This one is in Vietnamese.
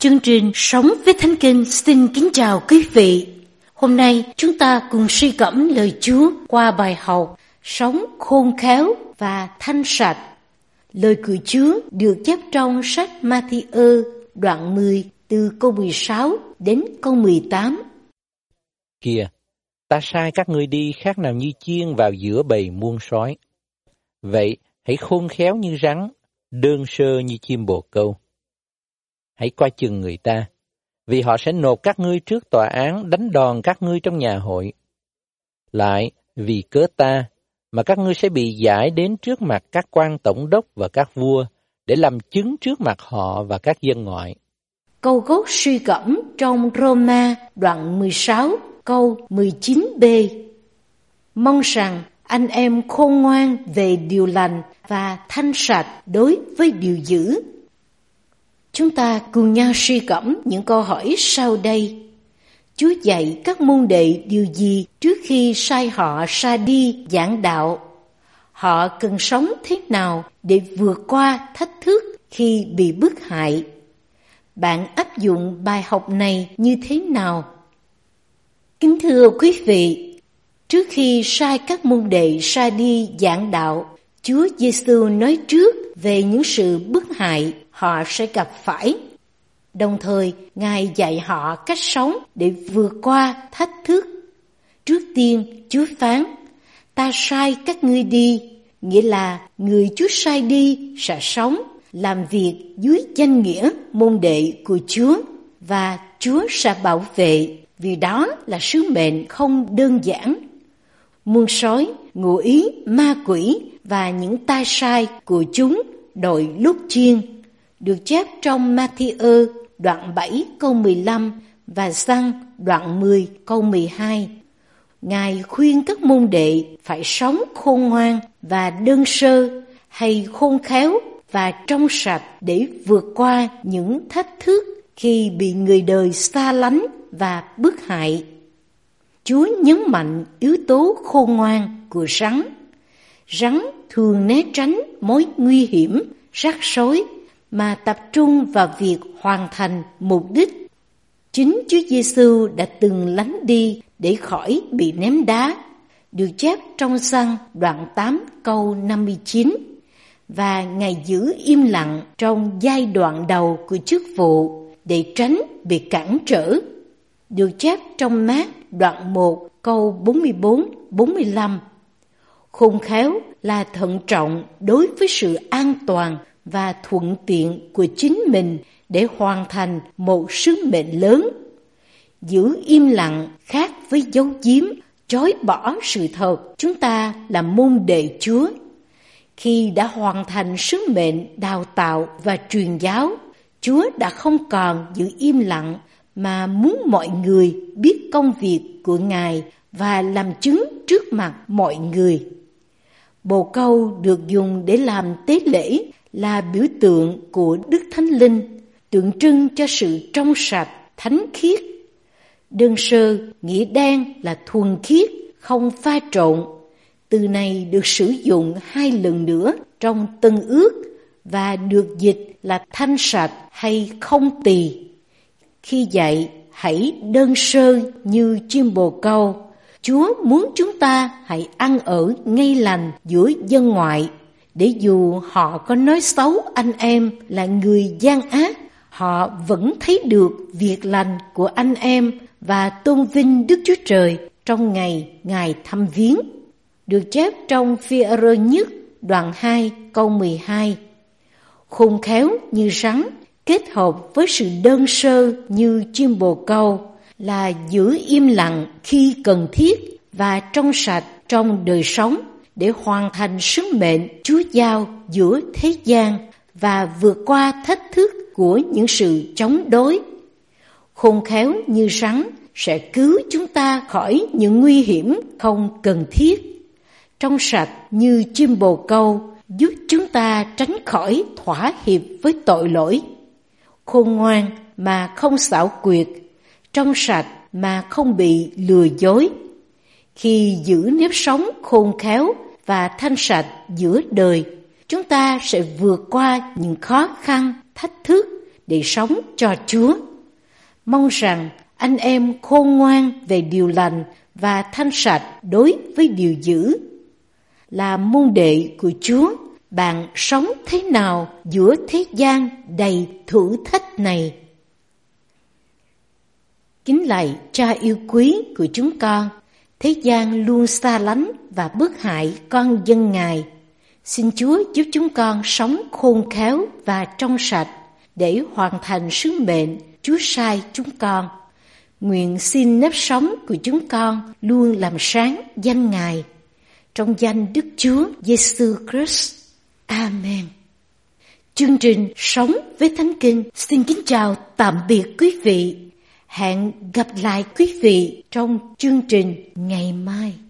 Chương trình Sống với Thánh Kinh xin kính chào quý vị. Hôm nay chúng ta cùng suy gẫm lời Chúa qua bài học Sống khôn khéo và thanh sạch. Lời của Chúa được chép trong sách Ma-thi-ơ đoạn 10 từ câu 16 đến câu 18. Kìa, ta sai các ngươi đi khác nào như chiên vào giữa bầy muôn sói. Vậy hãy khôn khéo như rắn, đơn sơ như chim bồ câu. Hãy coi chừng người ta, vì họ sẽ nộp các ngươi trước tòa án, đánh đòn các ngươi trong nhà hội. Lại, vì cớ ta, mà các ngươi sẽ bị giải đến trước mặt các quan tổng đốc và các vua, để làm chứng trước mặt họ và các dân ngoại. Câu gốc suy gẫm trong Roma đoạn 16 câu 19b. Mong rằng anh em khôn ngoan về điều lành và thanh sạch đối với điều dữ. Chúng ta cùng nhau suy gẫm những câu hỏi sau đây. Chúa dạy các môn đệ điều gì trước khi sai họ ra đi giảng đạo? Họ cần sống thế nào để vượt qua thách thức khi bị bức hại? Bạn áp dụng bài học này như thế nào? Kính thưa quý vị, trước khi sai các môn đệ ra đi giảng đạo, Chúa Giêsu nói trước về những sự bức hại họ sẽ gặp phải. Đồng thời, Ngài dạy họ cách sống để vượt qua thách thức. Trước tiên, Chúa phán, ta sai các ngươi đi, nghĩa là người Chúa sai đi sẽ sống, làm việc dưới danh nghĩa môn đệ của Chúa, và Chúa sẽ bảo vệ, vì đó là sứ mệnh không đơn giản. Muôn sói, ngụ ý, ma quỷ và những tay sai của chúng đội lúc chiên, được chép trong Ma-thi-ơ đoạn 7 câu 15 và Giăng đoạn 10 câu 12. Ngài khuyên các môn đệ phải sống khôn ngoan và đơn sơ, hay khôn khéo và trong sạch để vượt qua những thách thức khi bị người đời xa lánh và bức hại. Chúa nhấn mạnh yếu tố khôn ngoan của rắn. Rắn thường né tránh mối nguy hiểm, rắc rối mà tập trung vào việc hoàn thành mục đích. Chính Chúa Giêsu đã từng lánh đi để khỏi bị ném đá, được chép trong Giăng đoạn 8 câu 59, và Ngài giữ im lặng trong giai đoạn đầu của chức vụ để tránh bị cản trở, được chép trong Mát đoạn 1 câu 44-45. Khôn khéo là thận trọng đối với sự an toàn và thuận tiện của chính mình để hoàn thành một sứ mệnh lớn. Giữ im lặng khác với giấu giếm, chối bỏ sự thật chúng ta là môn đệ Chúa. Khi đã hoàn thành sứ mệnh đào tạo và truyền giáo, Chúa đã không còn giữ im lặng mà muốn mọi người biết công việc của Ngài và làm chứng trước mặt mọi người. Bồ câu được dùng để làm tế lễ là biểu tượng của Đức Thánh Linh, tượng trưng cho sự trong sạch, thánh khiết. Đơn sơ nghĩa đen là thuần khiết, không pha trộn. Từ này được sử dụng 2 lần nữa trong Tân Ước và được dịch là thanh sạch hay không tỳ. Khi dạy hãy đơn sơ như chim bồ câu, Chúa muốn chúng ta hãy ăn ở ngay lành giữa dân ngoại, để dù họ có nói xấu anh em là người gian ác, họ vẫn thấy được việc lành của anh em và tôn vinh Đức Chúa Trời trong ngày Ngài thăm viếng. Được chép trong Phi-e-rơ nhất đoạn 2 câu 12. Khôn khéo như rắn kết hợp với sự đơn sơ như chim bồ câu là giữ im lặng khi cần thiết và trong sạch trong đời sống để hoàn thành sứ mệnh Chúa giao giữa thế gian và vượt qua thách thức của những sự chống đối. Khôn khéo như rắn sẽ cứu chúng ta khỏi những nguy hiểm không cần thiết. Trong sạch như chim bồ câu giúp chúng ta tránh khỏi thỏa hiệp với tội lỗi. Khôn ngoan mà không xảo quyệt, trong sạch mà không bị lừa dối. Khi giữ nếp sống khôn khéo và thanh sạch giữa đời, chúng ta sẽ vượt qua những khó khăn, thách thức để sống cho Chúa. Mong rằng anh em khôn ngoan về điều lành và thanh sạch đối với điều dữ. Là môn đệ của Chúa, bạn sống thế nào giữa thế gian đầy thử thách này? Kính lạy Cha yêu quý của chúng con, thế gian luôn xa lánh và bức hại con dân Ngài. Xin Chúa giúp chúng con sống khôn khéo và trong sạch để hoàn thành sứ mệnh Chúa sai chúng con. Nguyện xin nếp sống của chúng con luôn làm sáng danh Ngài. Trong danh Đức Chúa Giêsu Christ. Amen. Chương trình Sống với Thánh Kinh xin kính chào tạm biệt quý vị. Hẹn gặp lại quý vị trong chương trình ngày mai.